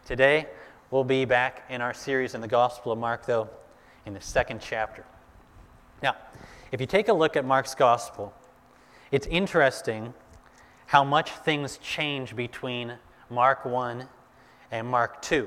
Today, we'll be back in our series in the Gospel of Mark, though, in the second chapter. Now, if you take a look at Mark's Gospel, it's interesting how much things change between Mark 1 and Mark 2.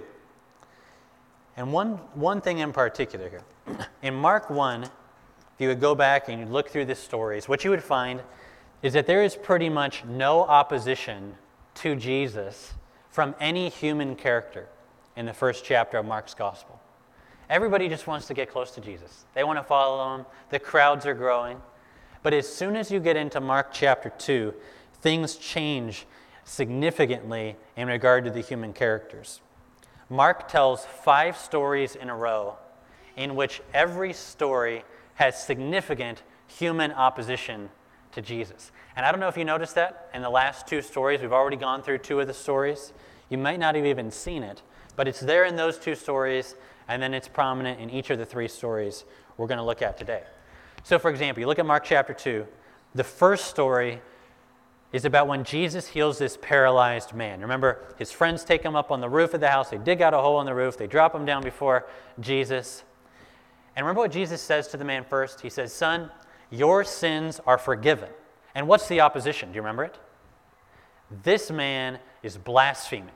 And one thing in particular here. In Mark 1, if you would go back and you look through the stories, what you would find is that there is pretty much no opposition to Jesus from any human character in the first chapter of Mark's Gospel. Everybody just wants to get close to Jesus. They want to follow him. The crowds are growing. But as soon as you get into Mark chapter 2, things change significantly in regard to the human characters. Mark tells 5 stories in a row in which every story has significant human opposition to Jesus. And I don't know if you noticed that in the last 2 stories. We've already gone through 2 of the stories. You might not have even seen it, but it's there in those 2 stories, and then it's prominent in each of the 3 stories we're going to look at today. So, for example, you look at Mark chapter 2. The first story is about when Jesus heals this paralyzed man. Remember, his friends take him up on the roof of the house. They dig out a hole in the roof. They drop him down before Jesus. And remember what Jesus says to the man first? He says, "Son, your sins are forgiven." And what's the opposition? Do you remember it? This man is blaspheming,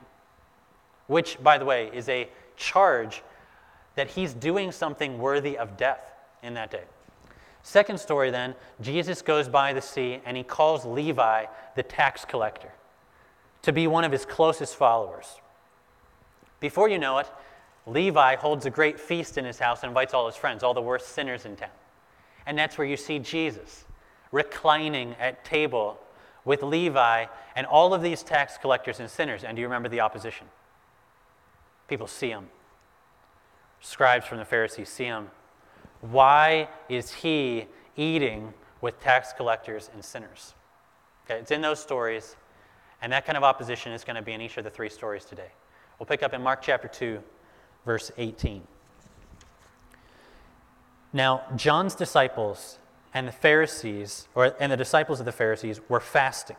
which, by the way, is a charge that he's doing something worthy of death in that day. Second story then, Jesus goes by the sea and he calls Levi, the tax collector, to be one of his closest followers. Before you know it, Levi holds a great feast in his house and invites all his friends, all the worst sinners in town. And that's where you see Jesus reclining at table with Levi and all of these tax collectors and sinners. And do you remember the opposition? People see him. Scribes from the Pharisees see him. Why is he eating with tax collectors and sinners? Okay, it's in those stories, and that kind of opposition is going to be in each of the 3 stories today. We'll pick up in Mark chapter 2, verse 18. Now, John's disciples and the Pharisees, and the disciples of the Pharisees, were fasting.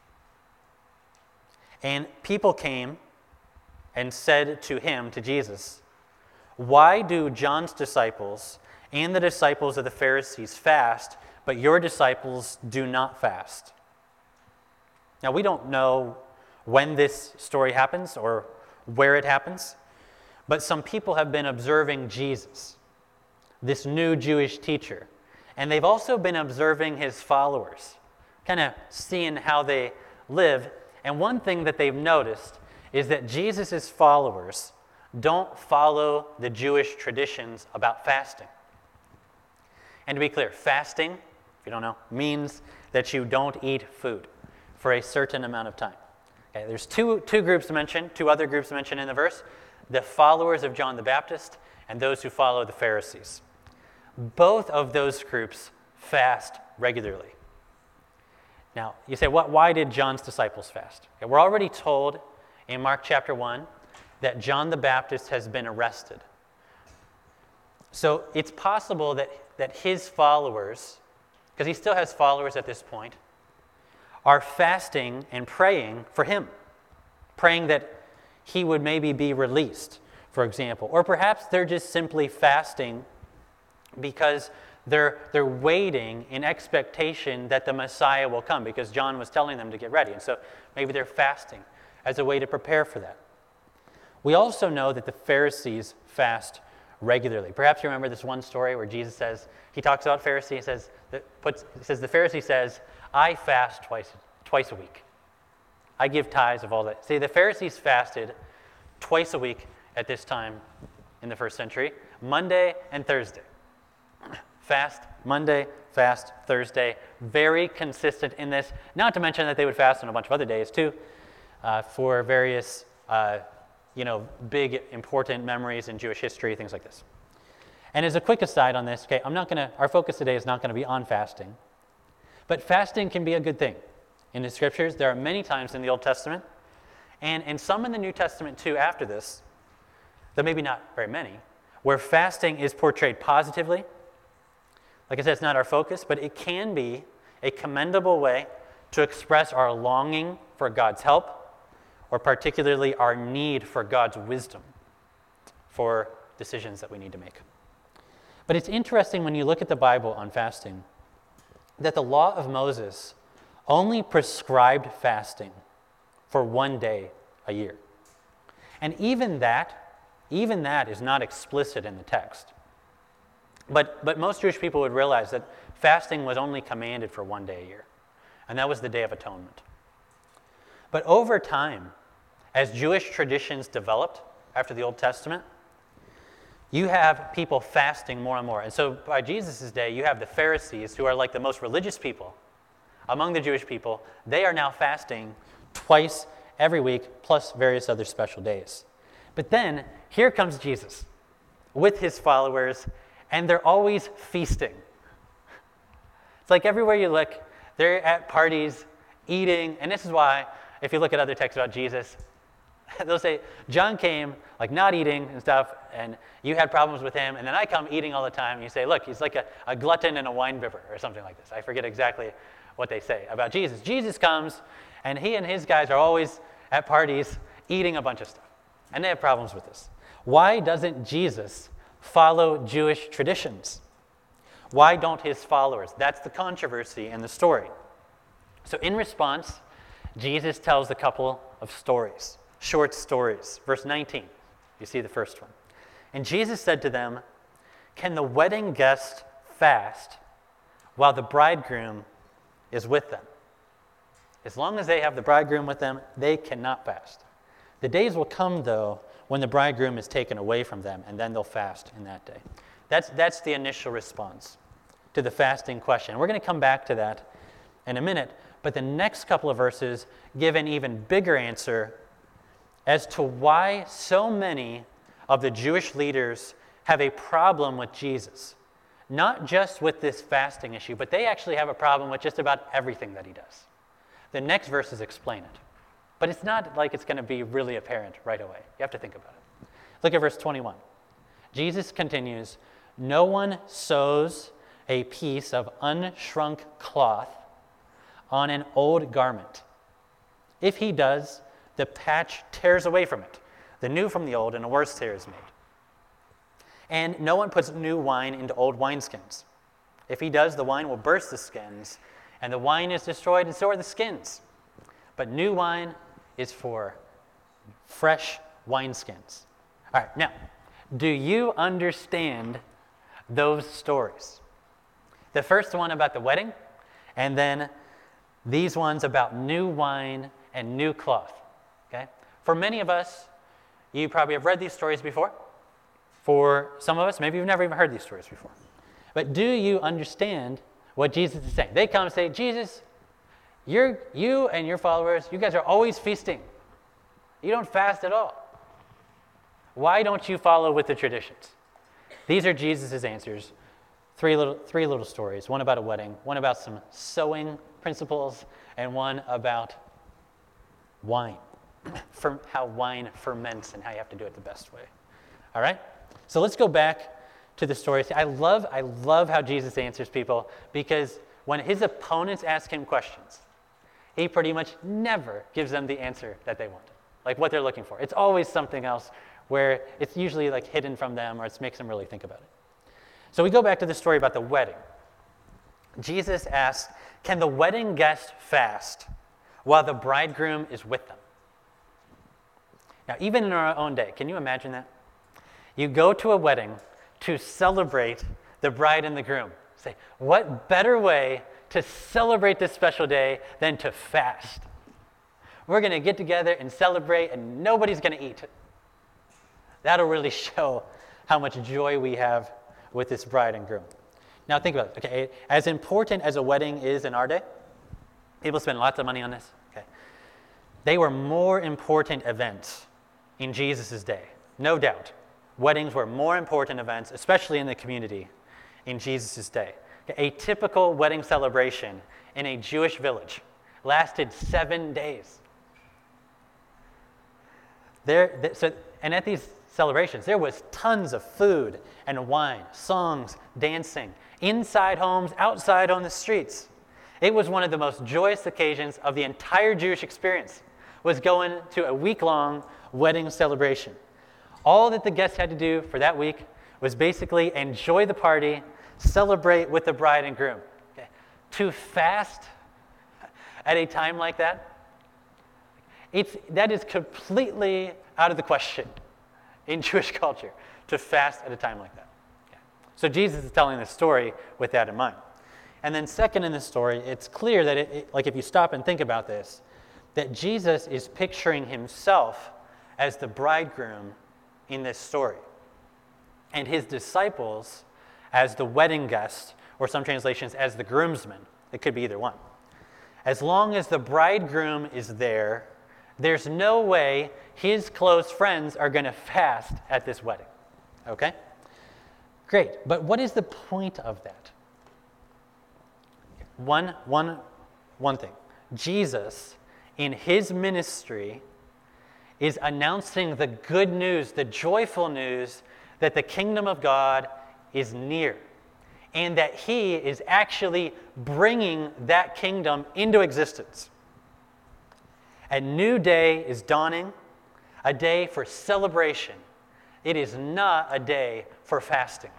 And people came and said to him, to Jesus, "Why do John's disciples and the disciples of the Pharisees fast, but your disciples do not fast?" Now, we don't know when this story happens or where it happens, but some people have been observing Jesus, this new Jewish teacher, and they've also been observing his followers, kind of seeing how they live. And one thing that they've noticed is that Jesus' followers don't follow the Jewish traditions about fasting. And to be clear, fasting, if you don't know, means that you don't eat food for a certain amount of time. Okay, there's two groups mentioned, 2 other groups mentioned in the verse: the followers of John the Baptist and those who follow the Pharisees. Both of those groups fast regularly. Now, you say, why did John's disciples fast? Okay, we're already told in Mark chapter 1 that John the Baptist has been arrested. So it's possible that his followers, because he still has followers at this point, are fasting and praying for him, praying that he would maybe be released, for example. Or perhaps they're just simply fasting because they're waiting in expectation that the Messiah will come, because John was telling them to get ready. And so maybe they're fasting as a way to prepare for that. We also know that the Pharisees fast regularly. Perhaps you remember this one story where Jesus says, he talks about Pharisees, he says the Pharisee says, "I fast twice a week. I give tithes of all that." See, the Pharisees fasted twice a week at this time in the first century, Monday and Thursday. Fast Monday, fast Thursday. Very consistent in this. Not to mention that they would fast on a bunch of other days too, for various big important memories in Jewish history, things like this. And as a quick aside on this, okay, our focus today is not going to be on fasting. But fasting can be a good thing. In the scriptures, there are many times in the Old Testament, and some in the New Testament too after this, though maybe not very many, where fasting is portrayed positively. Like I said, it's not our focus, but it can be a commendable way to express our longing for God's help or particularly our need for God's wisdom for decisions that we need to make. But it's interesting when you look at the Bible on fasting that the law of Moses only prescribed fasting for one day a year. And even that is not explicit in the text. But most Jewish people would realize that fasting was only commanded for one day a year, and that was the Day of Atonement. But over time, as Jewish traditions developed after the Old Testament, you have people fasting more and more. And so by Jesus' day, you have the Pharisees, who are like the most religious people among the Jewish people. They are now fasting twice every week, plus various other special days. But then, here comes Jesus with his followers, and they're always feasting. It's like everywhere you look, they're at parties, eating, and this is why, if you look at other texts about Jesus, they'll say, John came, like not eating and stuff, and you had problems with him, and then I come eating all the time, and you say, look, he's like a glutton and a wine bibber, or something like this. I forget exactly what they say about Jesus. Jesus comes, and he and his guys are always at parties eating a bunch of stuff, and they have problems with this. Why doesn't Jesus follow Jewish traditions? Why don't his followers? That's the controversy in the story. So in response, Jesus tells a couple of stories, short stories. Verse 19, you see the first one. And Jesus said to them, "Can the wedding guests fast while the bridegroom is with them? As long as they have the bridegroom with them, they cannot fast. The days will come, though, when the bridegroom is taken away from them, and then they'll fast in that day." That's the initial response to the fasting question. We're going to come back to that in a minute, but the next couple of verses give an even bigger answer as to why so many of the Jewish leaders have a problem with Jesus. Not just with this fasting issue, but they actually have a problem with just about everything that he does. The next verses explain it. But it's not like it's going to be really apparent right away. You have to think about it. Look at verse 21. Jesus continues, "No one sews a piece of unshrunk cloth on an old garment. If he does, the patch tears away from it, the new from the old, and a worse tear is made. And no one puts new wine into old wineskins. If he does, the wine will burst the skins, and the wine is destroyed, and so are the skins. But new wine is for fresh wineskins." All right, now, do you understand those stories? The first one about the wedding, and then these ones about new wine and new cloth. Okay? For many of us, you probably have read these stories before. For some of us, maybe you've never even heard these stories before. But do you understand what Jesus is saying? They come and say, "Jesus, you and your followers, you guys are always feasting. You don't fast at all. Why don't you follow with the traditions?" These are Jesus' answers. Three little stories. One about a wedding, one about some sewing principles, and one about wine, how wine ferments and how you have to do it the best way. All right? So let's go back to the stories. I love how Jesus answers people, because when his opponents ask him questions, he pretty much never gives them the answer that they want, like what they're looking for. It's always something else where it's usually like hidden from them, or it makes them really think about it. So we go back to the story about the wedding. Jesus asks, "Can the wedding guests fast while the bridegroom is with them?" Now, even in our own day, can you imagine that? You go to a wedding to celebrate the bride and the groom. Say, what better way to celebrate this special day than to fast? We're going to get together and celebrate, and nobody's going to eat. That'll really show how much joy we have with this bride and groom. Now think about it. Okay, as important as a wedding is in our day, people spend lots of money on this. Okay, they were more important events in Jesus' day, no doubt. Weddings were more important events, especially in the community, in Jesus' day. A typical wedding celebration in a Jewish village lasted 7 days. And at these celebrations, there was tons of food and wine, songs, dancing, inside homes, outside on the streets. It was one of the most joyous occasions of the entire Jewish experience. was going to a week-long wedding celebration. All that the guests had to do for that week was basically enjoy the party, celebrate with the bride and groom. Okay? To fast at a time like that, that is completely out of the question in Jewish culture, to fast at a time like that. Okay? So Jesus is telling this story with that in mind. And then second in the story, it's clear that, like if you stop and think about this, that Jesus is picturing himself as the bridegroom in this story, and his disciples as the wedding guests, or some translations as the groomsmen. It could be either one. As long as the bridegroom is there, there's no way his close friends are going to fast at this wedding. Okay? Great. But what is the point of that? One thing. Jesus, in his ministry, is announcing the good news, the joyful news, that the kingdom of God is near, and that he is actually bringing that kingdom into existence. A new day is dawning, a day for celebration. It is not a day for fasting.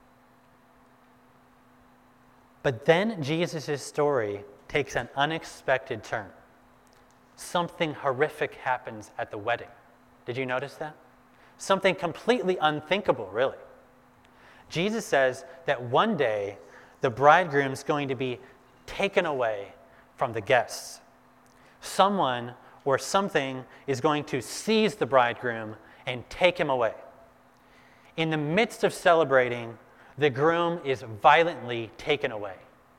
But then Jesus' story takes an unexpected turn. Something horrific happens at the wedding. Did you notice that? Something completely unthinkable, really. Jesus says that one day the bridegroom's going to be taken away from the guests. Someone or something is going to seize the bridegroom and take him away. In the midst of celebrating, the groom is violently taken away.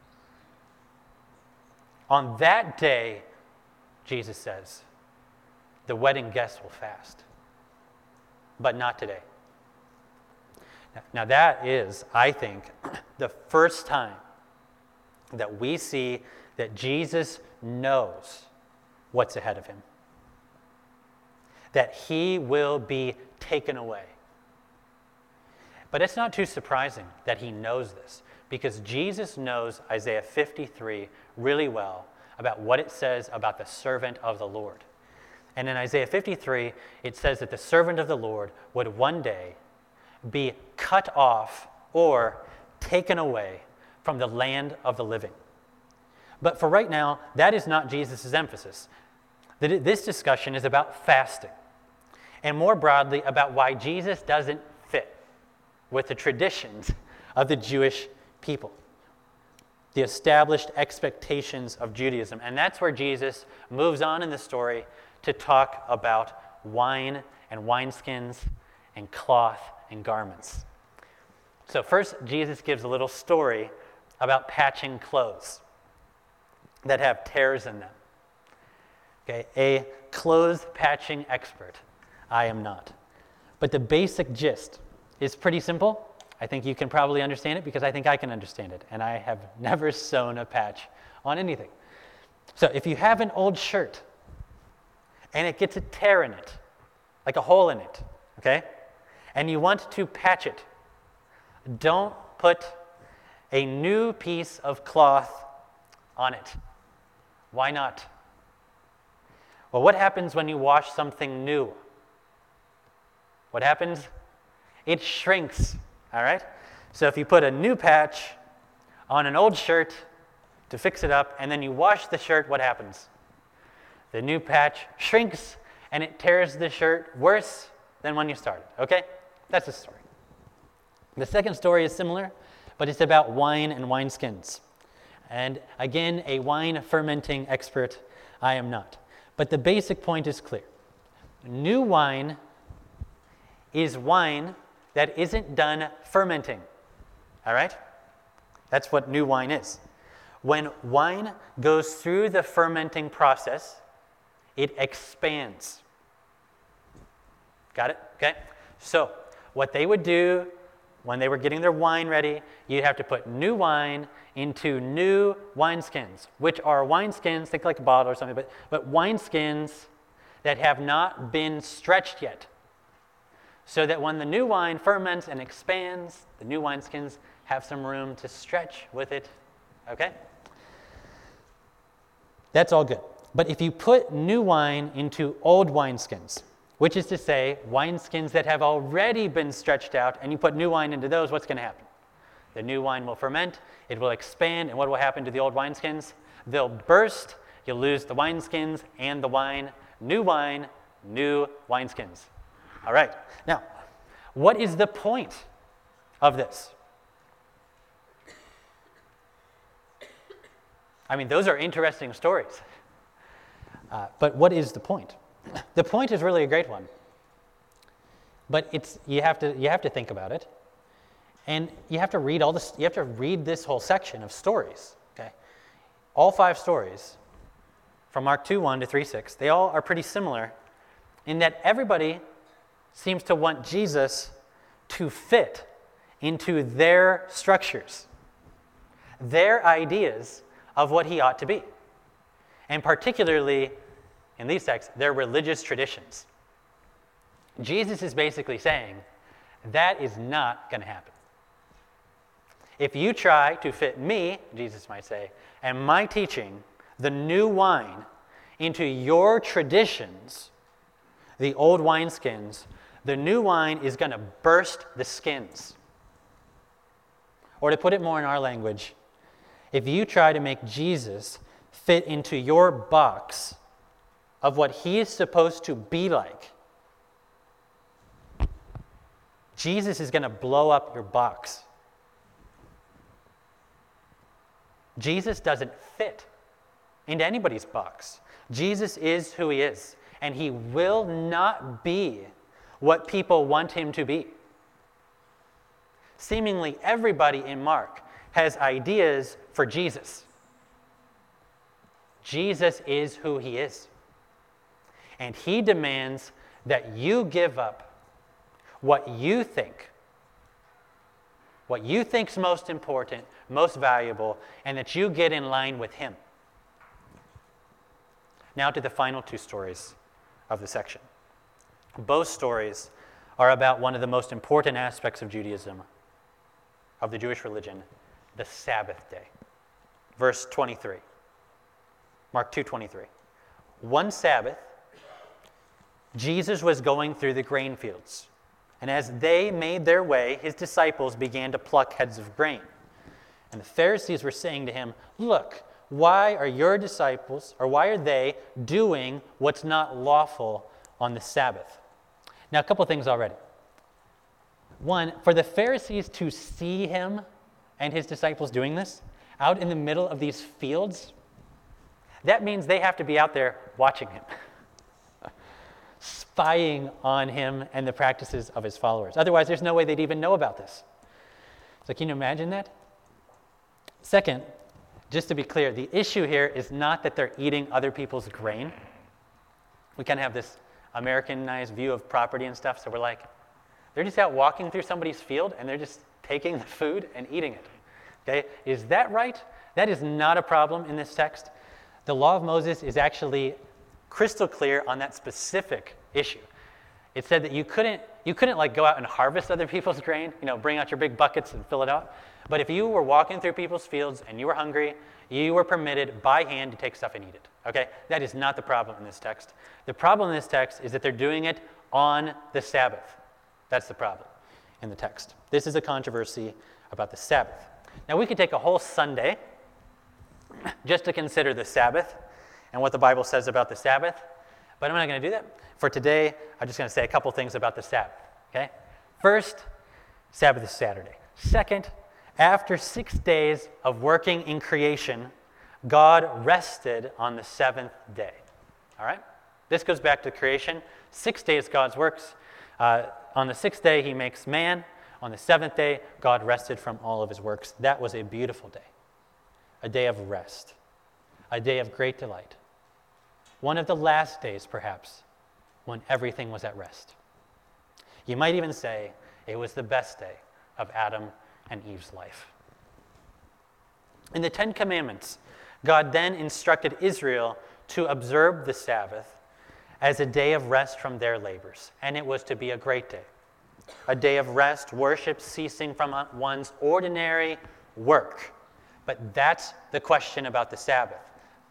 On that day, Jesus says, the wedding guests will fast, but not today. Now that is, I think, the first time that we see that Jesus knows what's ahead of him, that he will be taken away. But it's not too surprising that he knows this, because Jesus knows Isaiah 53 really well about what it says about the servant of the Lord. And in Isaiah 53, it says that the servant of the Lord would one day be cut off or taken away from the land of the living. But for right now, that is not Jesus' emphasis. This discussion is about fasting, and more broadly about why Jesus doesn't fit with the traditions of the Jewish people, the established expectations of Judaism. And that's where Jesus moves on in the story to talk about wine and wineskins and cloth and garments. So first, Jesus gives a little story about patching clothes that have tears in them. Okay, a clothes patching expert. I am not. But the basic gist is pretty simple. I think you can probably understand it because I think I can understand it. And I have never sewn a patch on anything. So if you have an old shirt and it gets a tear in it, like a hole in it, okay, and you want to patch it, don't put a new piece of cloth on it. Why not? Well, what happens when you wash something new? What happens? It shrinks, all right? So if you put a new patch on an old shirt to fix it up, and then you wash the shirt, what happens? The new patch shrinks, and it tears the shirt worse than when you started, okay? That's the story. The second story is similar, but it's about wine and wineskins. And again, a wine fermenting expert, I am not. But the basic point is clear. New wine is wine that isn't done fermenting, all right? That's what new wine is. When wine goes through the fermenting process, it expands. Got it? Okay? So what they would do when they were getting their wine ready, you'd have to put new wine into new wineskins, which are wineskins, think like a bottle or something, but wineskins that have not been stretched yet. So that when the new wine ferments and expands, the new wineskins have some room to stretch with it. Okay? That's all good. But if you put new wine into old wineskins, which is to say, wineskins that have already been stretched out, and you put new wine into those, what's going to happen? The new wine will ferment, it will expand, and what will happen to the old wineskins? They'll burst, you'll lose the wineskins and the wine. New wine, new wineskins. All right. Now, what is the point of this? I mean, those are interesting stories. But what is the point? The point is really a great one. But you have to think about it. And you have to read you have to read this whole section of stories. Okay? All 5 stories from Mark 2:1 to 3:6, they all are pretty similar in that everybody seems to want Jesus to fit into their structures, their ideas of what he ought to be. And particularly, in these texts, their religious traditions. Jesus is basically saying, that is not going to happen. If you try to fit me, Jesus might say, and my teaching, the new wine, into your traditions, the old wineskins, the new wine is going to burst the skins. Or to put it more in our language, if you try to make Jesus fit into your box of what he is supposed to be like, Jesus is going to blow up your box. Jesus doesn't fit into anybody's box. Jesus is who he is, and he will not be what people want him to be. Seemingly everybody in Mark has ideas for Jesus. Jesus is who he is. And he demands that you give up what you think is most important, most valuable, and that you get in line with him. Now to the final 2 stories of the section. Both stories are about one of the most important aspects of Judaism, of the Jewish religion, the Sabbath day. Verse 23. Mark 2:23. One Sabbath, Jesus was going through the grain fields, and as they made their way, his disciples began to pluck heads of grain. And the Pharisees were saying to him, "Look, why are your disciples, or why are they doing what's not lawful on the Sabbath?" Now, a couple things already. One, for the Pharisees to see him and his disciples doing this out in the middle of these fields, that means they have to be out there watching him, spying on him and the practices of his followers. Otherwise, there's no way they'd even know about this. So can you imagine that? Second, just to be clear, the issue here is not that they're eating other people's grain. We kind of have this Americanized view of property and stuff, so we're like, they're just out walking through somebody's field and they're just taking the food and eating it. Okay? Is that right? That is not a problem in this text. The law of Moses is actually crystal clear on that specific issue. It said that you couldn't like go out and harvest other people's grain, bring out your big buckets and fill it out. But if you were walking through people's fields and you were hungry, you were permitted by hand to take stuff and eat it. Okay? That is not the problem in this text. The problem in this text is that they're doing it on the Sabbath. That's the problem in the text. This is a controversy about the Sabbath. Now, we could take a whole Sunday just to consider the Sabbath and what the Bible says about the Sabbath, but I'm not going to do that. For today, I'm just going to say a couple things about the Sabbath. Okay? First, Sabbath is Saturday. Second, after 6 days of working in creation, God rested on the 7th day. All right? This goes back to creation. 6 days God's works. On the 6th day, he makes man. On the 7th day, God rested from all of his works. That was a beautiful day, a day of rest, a day of great delight. One of the last days, perhaps, when everything was at rest. You might even say it was the best day of Adam and Eve's life. In the 10 Commandments, God then instructed Israel to observe the Sabbath as a day of rest from their labors, and it was to be a great day. A day of rest, worship, ceasing from one's ordinary work. But that's the question about the Sabbath.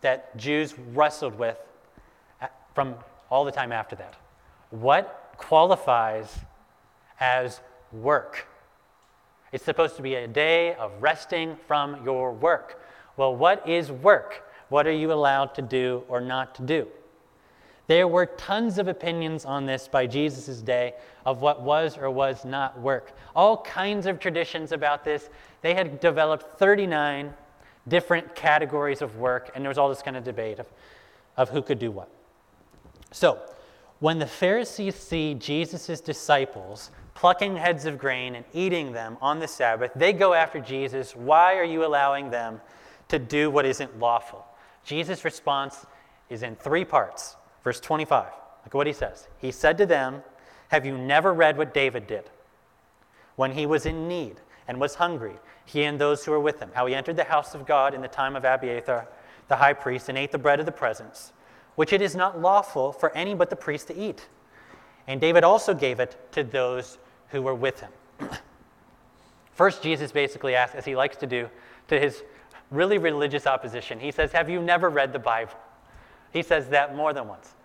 that Jews wrestled with from all the time after that. What qualifies as work? It's supposed to be a day of resting from your work. Well, what is work? What are you allowed to do or not to do? There were tons of opinions on this by Jesus' day of what was or was not work. All kinds of traditions about this. They had developed 39 different categories of work, and there was all this kind of debate of who could do what. So, when the Pharisees see Jesus' disciples plucking heads of grain and eating them on the Sabbath, they go after Jesus. Why are you allowing them to do what isn't lawful? Jesus' response is in 3 parts. Verse 25, look at what he says. He said to them, "Have you never read what David did? When he was in need and was hungry, he and those who were with him, how he entered the house of God in the time of Abiathar, the high priest, and ate the bread of the presence, which it is not lawful for any but the priest to eat. And David also gave it to those who were with him." First, Jesus basically asks, as he likes to do, to his really religious opposition. He says, "Have you never read the Bible?" He says that more than once,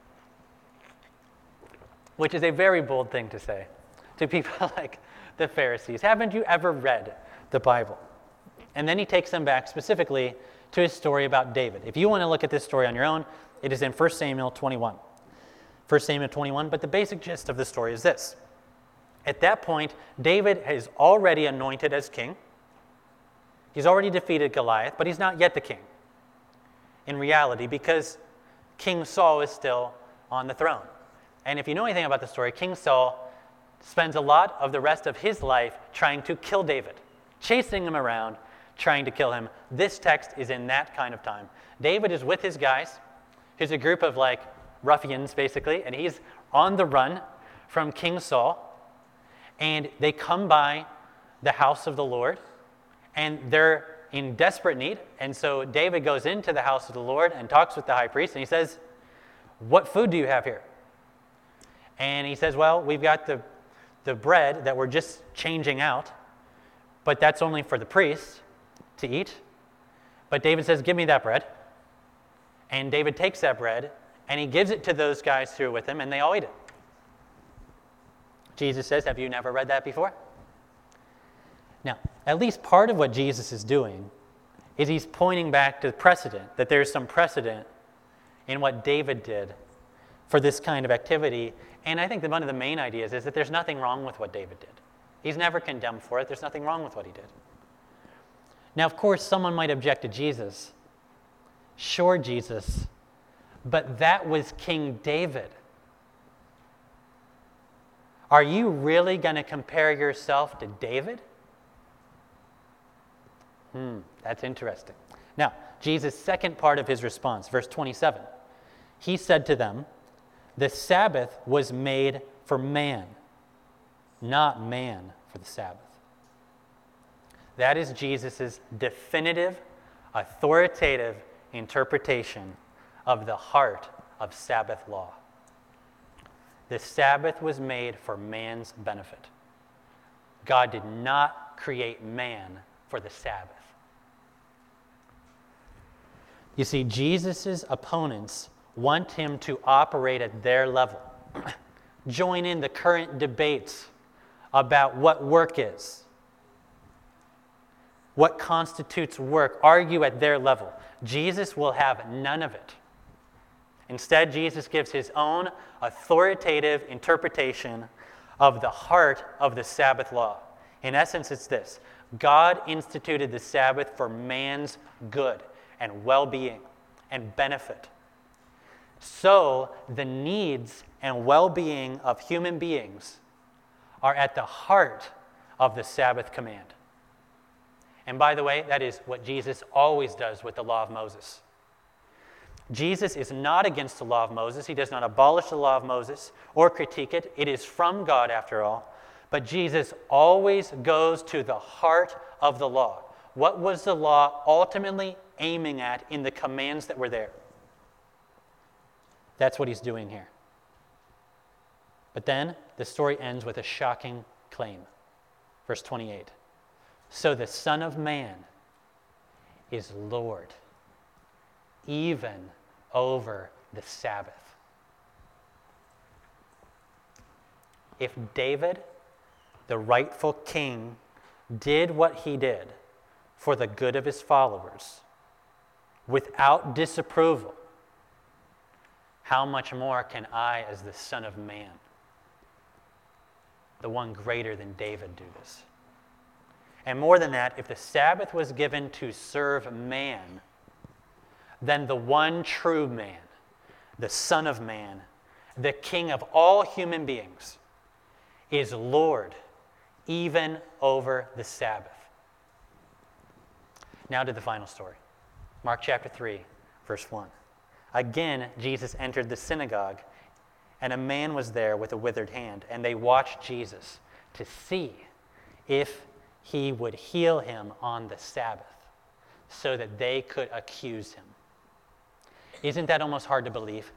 which is a very bold thing to say to people like the Pharisees. Haven't you ever read the Bible? And then he takes them back specifically to his story about David. If you want to look at this story on your own, it is in 1 Samuel 21. 1 Samuel 21, but the basic gist of the story is this. At that point, David is already anointed as king. He's already defeated Goliath, but he's not yet the king in reality, because King Saul is still on the throne. And if you know anything about the story, King Saul spends a lot of the rest of his life trying to kill David, chasing him around, trying to kill him. This text is in that kind of time. David is with his guys. He's a group of like ruffians, basically, and he's on the run from King Saul. And they come by the house of the Lord, and they're in desperate need. And so David goes into the house of the Lord and talks with the high priest, and he says, "What food do you have here?" And he says, "Well, we've got the bread that we're just changing out, but that's only for the priest to eat." But David says, "Give me that bread." And David takes that bread, and he gives it to those guys who are with him, and they all eat it. Jesus says, "Have you never read that before?" Now, at least part of what Jesus is doing is he's pointing back to precedent, that there's some precedent in what David did for this kind of activity. And I think that one of the main ideas is that there's nothing wrong with what David did. He's never condemned for it. There's nothing wrong with what he did. Now, of course, someone might object to Jesus. Sure, Jesus, but that was King David. Are you really going to compare yourself to David? That's interesting. Now, Jesus' second part of his response, verse 27. He said to them, "The Sabbath was made for man, not man for the Sabbath." That is Jesus' definitive, authoritative interpretation of the heart of Sabbath law. The Sabbath was made for man's benefit. God did not create man for the Sabbath. You see, Jesus' opponents want him to operate at their level, join in the current debates about what work is, what constitutes work, argue at their level. Jesus will have none of it. Instead, Jesus gives his own authoritative interpretation of the heart of the Sabbath law. In essence, it's this: God instituted the Sabbath for man's good and well-being and benefit. So the needs and well-being of human beings are at the heart of the Sabbath command. And by the way, that is what Jesus always does with the law of Moses. Jesus is not against the law of Moses. He does not abolish the law of Moses or critique it. It is from God, after all. But Jesus always goes to the heart of the law. What was the law ultimately aiming at in the commands that were there? That's what he's doing here. But then the story ends with a shocking claim. Verse 28. "So the Son of Man is Lord even over the Sabbath. If David, the rightful king, did what he did for the good of his followers without disapproval, how much more can I, as the Son of Man, the one greater than David, do this? And more than that, if the Sabbath was given to serve man, then the one true man, the Son of Man, the King of all human beings, is Lord even over the Sabbath. Now to the final story. Mark chapter 3, verse 1. Again, Jesus entered the synagogue, and a man was there with a withered hand, and they watched Jesus to see if he would heal him on the Sabbath, so that they could accuse him. Isn't that almost hard to believe?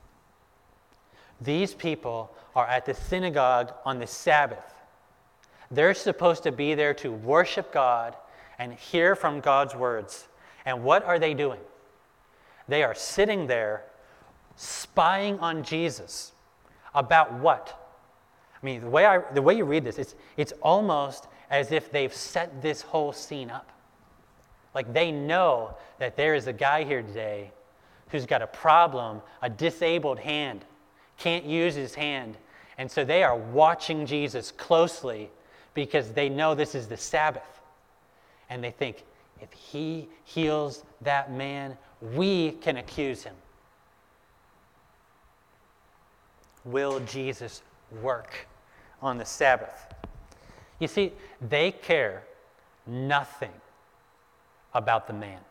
These people are at the synagogue on the Sabbath. They're supposed to be there to worship God and hear from God's words. And what are they doing? They are sitting there spying on Jesus. About what? I mean, the way you read this, it's almost as if they've set this whole scene up. Like they know that there is a guy here today who's got a problem, a disabled hand, can't use his hand. And so they are watching Jesus closely because they know this is the Sabbath. And they think, if he heals that man, we can accuse him. Will Jesus work on the Sabbath? You see, they care nothing about the man.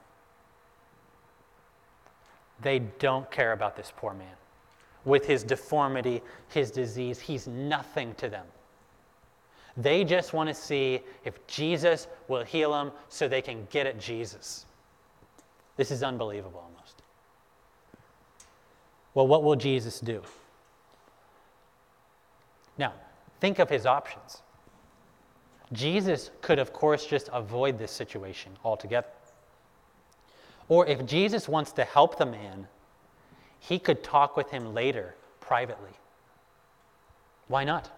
They don't care about this poor man. With his deformity, his disease, he's nothing to them. They just want to see if Jesus will heal him so they can get at Jesus. This is unbelievable almost. Well, what will Jesus do? Now, think of his options. Jesus could, of course, just avoid this situation altogether. Or if Jesus wants to help the man, he could talk with him later, privately. Why not?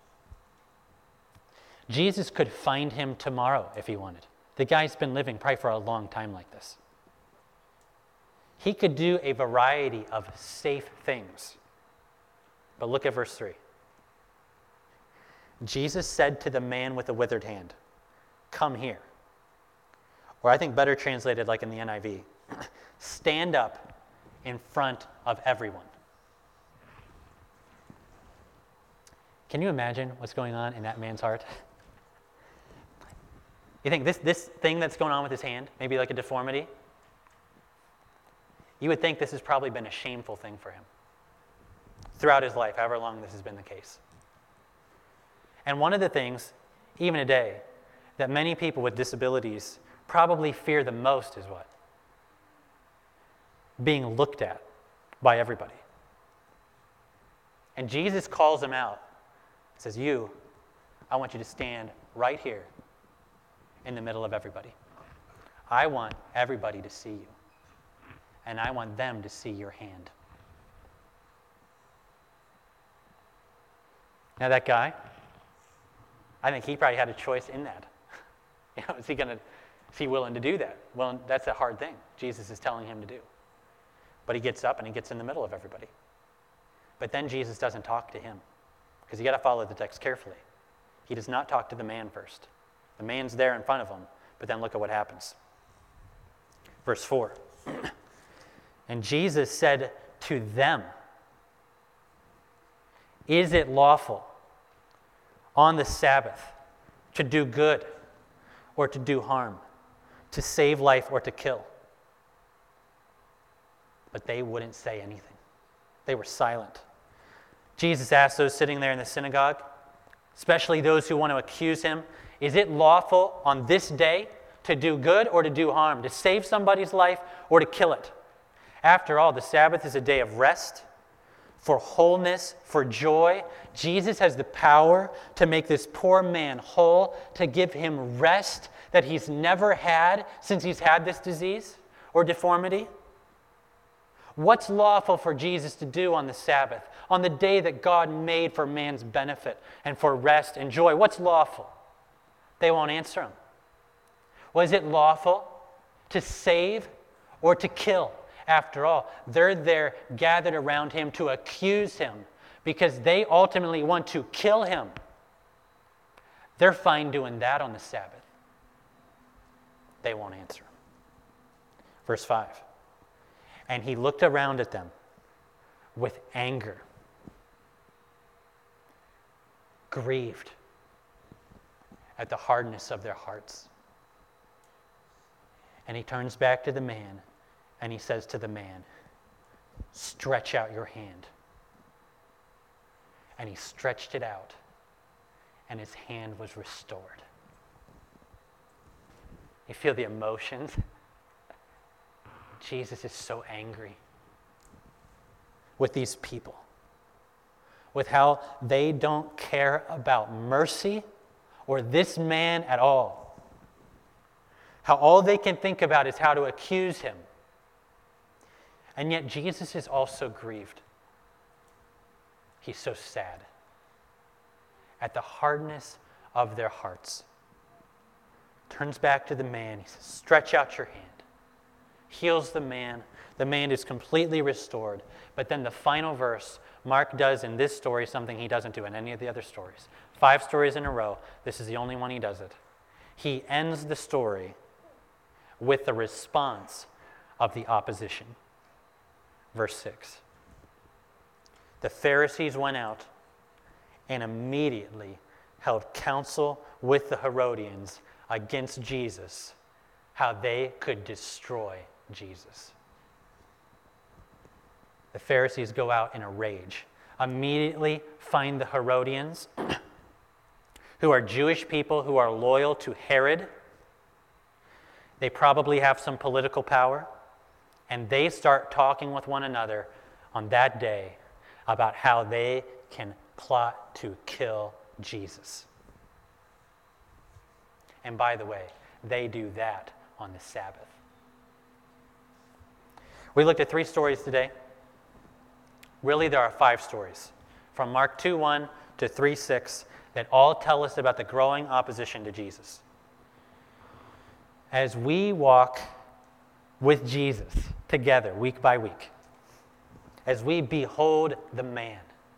Jesus could find him tomorrow if he wanted. The guy's been living probably for a long time like this. He could do a variety of safe things. But look at verse 3. Jesus said to the man with the withered hand, "Come here." Or I think better translated like in the NIV, stand up in front of everyone. Can you imagine what's going on in that man's heart? You think this thing that's going on with his hand, maybe like a deformity, you would think this has probably been a shameful thing for him throughout his life, however long this has been the case. And one of the things, even today, that many people with disabilities probably fear the most is what? Being looked at by everybody. And Jesus calls him out. He says, I want you to stand right here in the middle of everybody. I want everybody to see you. And I want them to see your hand. Now that guy, I think he probably had a choice in that. Is he willing to do that? Well, that's a hard thing Jesus is telling him to do. But he gets up and he gets in the middle of everybody. But then Jesus doesn't talk to him, because you got to follow the text carefully. He does not talk to the man first. The man's there in front of him, but then look at what happens. Verse 4. And Jesus said to them, "Is it lawful on the Sabbath to do good or to do harm, to save life or to kill?" But they wouldn't say anything. They were silent. Jesus asked those sitting there in the synagogue, especially those who want to accuse him, is it lawful on this day to do good or to do harm, to save somebody's life or to kill it? After all, the Sabbath is a day of rest, for wholeness, for joy. Jesus has the power to make this poor man whole, to give him rest that he's never had since he's had this disease or deformity. What's lawful for Jesus to do on the Sabbath, on the day that God made for man's benefit and for rest and joy? What's lawful? They won't answer him. Was it lawful to save or to kill? After all, they're there gathered around him to accuse him because they ultimately want to kill him. They're fine doing that on the Sabbath. They won't answer him. Verse 5. And he looked around at them with anger, grieved at the hardness of their hearts. And he turns back to the man and he says to the man, stretch out your hand. And he stretched it out and his hand was restored. You feel the emotions? Jesus is so angry with these people, with how they don't care about mercy or this man at all. How all they can think about is how to accuse him. And yet Jesus is also grieved. He's so sad at the hardness of their hearts. Turns back to the man. He says, stretch out your hand. Heals the man. The man is completely restored. But then the final verse, Mark does in this story something he doesn't do in any of the other stories. 5 stories in a row. This is the only one he does it. He ends the story with the response of the opposition. Verse 6. The Pharisees went out and immediately held counsel with the Herodians against Jesus, how they could destroy Jesus. The Pharisees go out in a rage, immediately find the Herodians, who are Jewish people who are loyal to Herod. They probably have some political power, and they start talking with one another on that day about how they can plot to kill Jesus. And by the way, they do that on the Sabbath. We looked at 3 stories today. Really, there are 5 stories, from Mark 2:1 to 3:6, that all tell us about the growing opposition to Jesus. As we walk with Jesus together week by week, as we behold the man,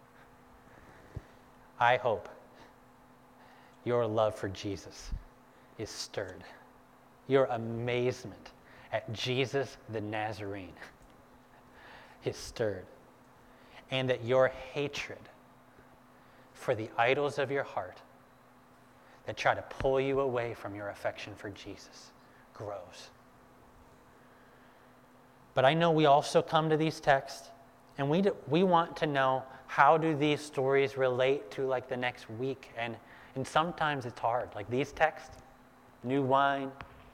I hope your love for Jesus is stirred. Your amazement at Jesus the Nazarene is stirred. And that your hatred for the idols of your heart that try to pull you away from your affection for Jesus grows. But I know we also come to these texts and we want to know, how do these stories relate to like the next week? And sometimes it's hard. Like these texts, new wine,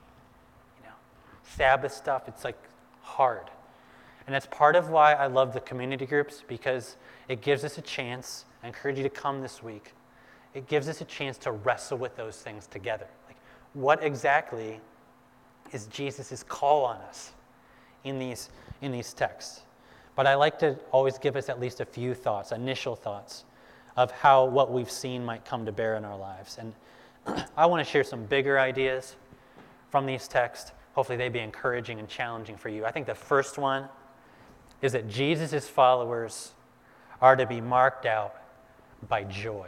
Sabbath stuff, it's like hard. And that's part of why I love the community groups, because it gives us a chance. I encourage you to come this week. It gives us a chance to wrestle with those things together. Like, what exactly is Jesus' call on us in these texts? But I like to always give us at least a few thoughts, initial thoughts, of how what we've seen might come to bear in our lives. And I want to share some bigger ideas from these texts. Hopefully they be encouraging and challenging for you. I think the first one is that Jesus' followers are to be marked out by joy.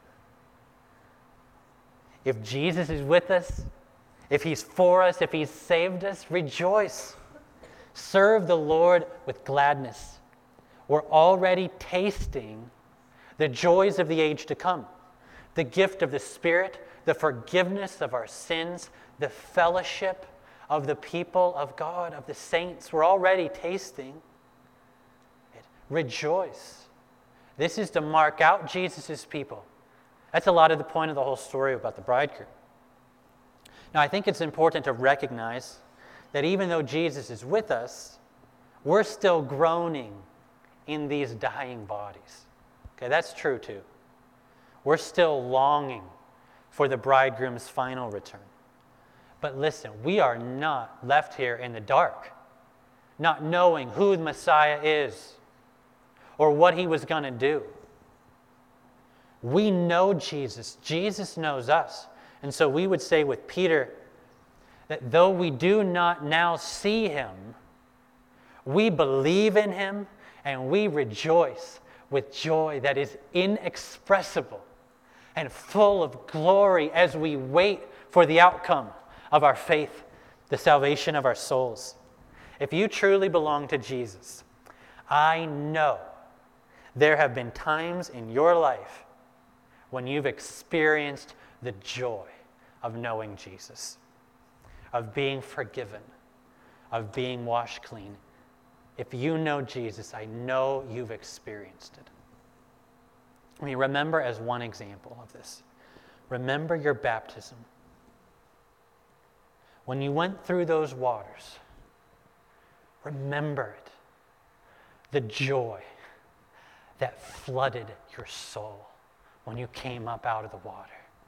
If Jesus is with us, if he's for us, if he's saved us, rejoice. Serve the Lord with gladness. We're already tasting the joys of the age to come. The gift of the Spirit, the forgiveness of our sins, the fellowship of the people of God, of the saints. We're already tasting it. Rejoice. This is to mark out Jesus' people. That's a lot of the point of the whole story about the bridegroom. Now, I think it's important to recognize that even though Jesus is with us, we're still groaning in these dying bodies. Okay, that's true too. We're still longing for the bridegroom's final return. But listen, we are not left here in the dark. not knowing who the Messiah is or what he was going to do. We know Jesus. Jesus knows us. And so we would say with Peter that though we do not now see him, we believe in him and we rejoice with joy that is inexpressible and full of glory as we wait for the outcome of our faith, the salvation of our souls. If you truly belong to Jesus, I know there have been times in your life when you've experienced the joy of knowing Jesus, of being forgiven, of being washed clean. If you know Jesus, I know you've experienced it. I mean, remember as one example of this, remember your baptism. When you went through those waters, remember it, the joy that flooded your soul when you came up out of the water.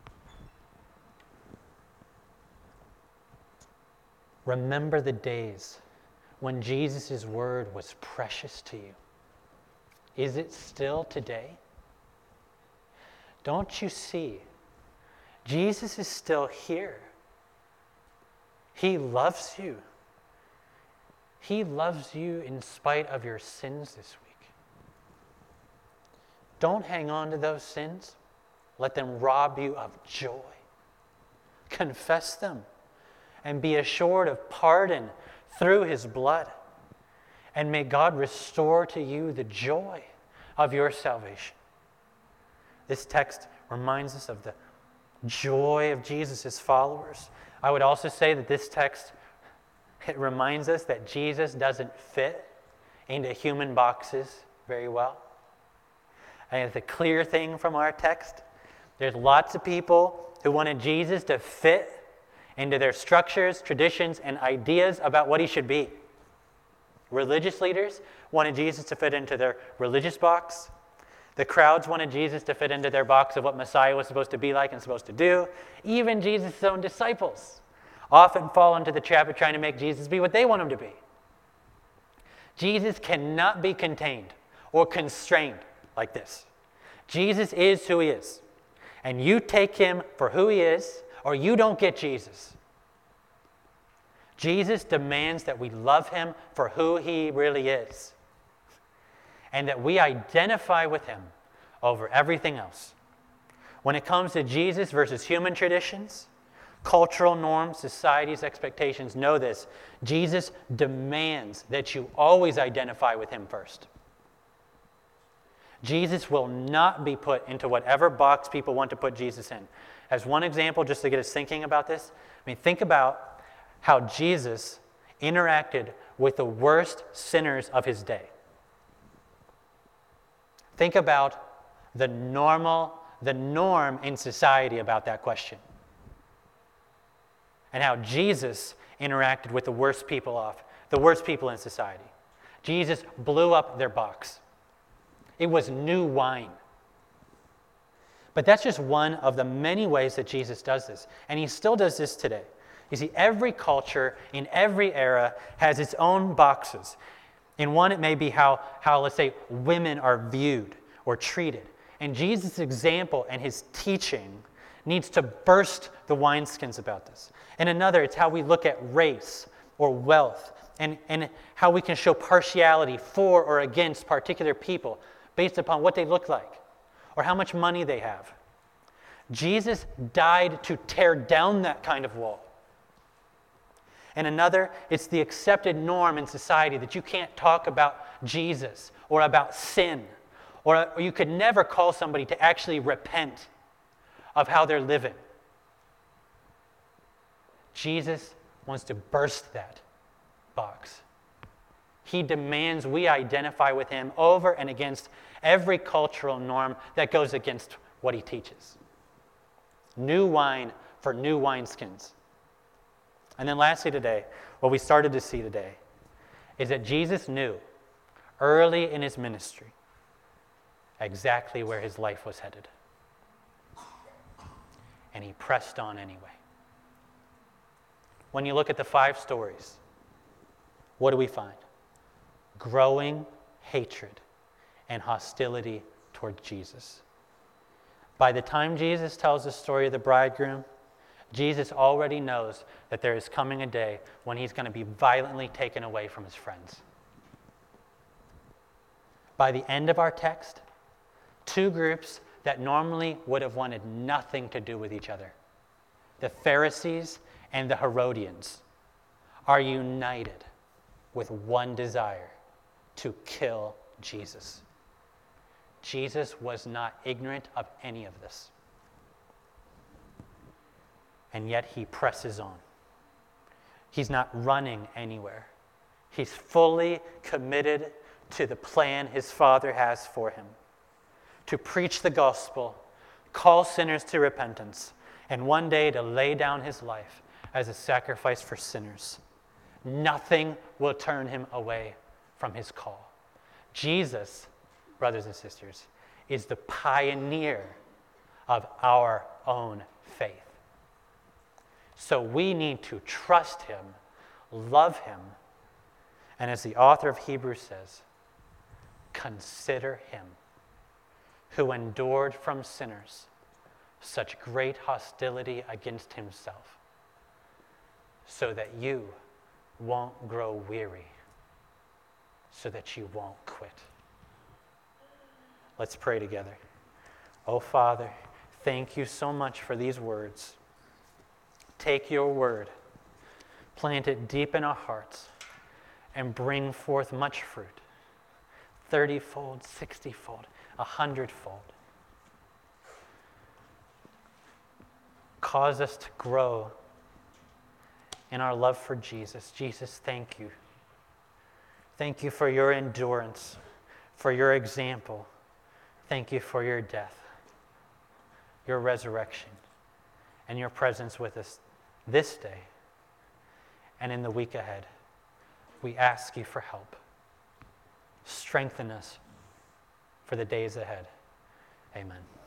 Remember the days when Jesus' word was precious to you. Is it still today? Don't you see? Jesus is still here. He loves you. He loves you in spite of your sins this week. Don't hang on to those sins. Let them rob you of joy. Confess them and be assured of pardon through his blood. And may God restore to you the joy of your salvation. This text reminds us of the joy of Jesus' followers. I would also say that this text, it reminds us that Jesus doesn't fit into human boxes very well. And it's a clear thing from our text. There's lots of people who wanted Jesus to fit into their structures, traditions, and ideas about what he should be. Religious leaders wanted Jesus to fit into their religious box. The crowds wanted Jesus to fit into their box of what Messiah was supposed to be like and supposed to do. Even Jesus' own disciples often fall into the trap of trying to make Jesus be what they want him to be. Jesus cannot be contained or constrained like this. Jesus is who he is. And you take him for who he is, or you don't get Jesus. Jesus demands that we love him for who he really is, and that we identify with him over everything else. When it comes to Jesus versus human traditions, cultural norms, society's expectations, know this: Jesus demands that you always identify with him first. Jesus will not be put into whatever box people want to put Jesus in. As one example, just to get us thinking about this, think about how Jesus interacted with the worst sinners of his day. Think about the norm in society about that question. And how Jesus interacted with the worst people in society. Jesus blew up their box. It was new wine. But that's just one of the many ways that Jesus does this. And he still does this today. You see, every culture in every era has its own boxes. In one, it may be how let's say, women are viewed or treated. And Jesus' example and his teaching needs to burst the wineskins about this. In another, it's how we look at race or wealth and how we can show partiality for or against particular people based upon what they look like or how much money they have. Jesus died to tear down that kind of wall. And another, it's the accepted norm in society that you can't talk about Jesus or about sin, or you could never call somebody to actually repent of how they're living. Jesus wants to burst that box. He demands we identify with him over and against every cultural norm that goes against what he teaches. New wine for new wineskins. And then lastly today, what we started to see today is that Jesus knew early in his ministry exactly where his life was headed. And he pressed on anyway. When you look at the 5 stories, what do we find? growing hatred and hostility toward Jesus. By the time Jesus tells the story of the bridegroom, Jesus already knows that there is coming a day when he's going to be violently taken away from his friends. By the end of our text, two groups that normally would have wanted nothing to do with each other, the Pharisees and the Herodians, are united with one desire: to kill Jesus. Jesus was not ignorant of any of this. And yet he presses on. He's not running anywhere. He's fully committed to the plan his Father has for him: to preach the gospel, call sinners to repentance, and one day to lay down his life as a sacrifice for sinners. Nothing will turn him away from his call. Jesus, brothers and sisters, is the pioneer of our own faith. So we need to trust him, love him, and as the author of Hebrews says, consider him who endured from sinners such great hostility against himself, so that you won't grow weary, so that you won't quit. Let's pray together. Oh, Father, thank you so much for these words. Take your word, plant it deep in our hearts, and bring forth much fruit, 30-fold, 60-fold, 100-fold. Cause us to grow in our love for Jesus. Jesus, thank you. Thank you for your endurance, for your example. Thank you for your death, your resurrection, and your presence with us this day and in the week ahead. We ask you for help. Strengthen us for the days ahead. Amen.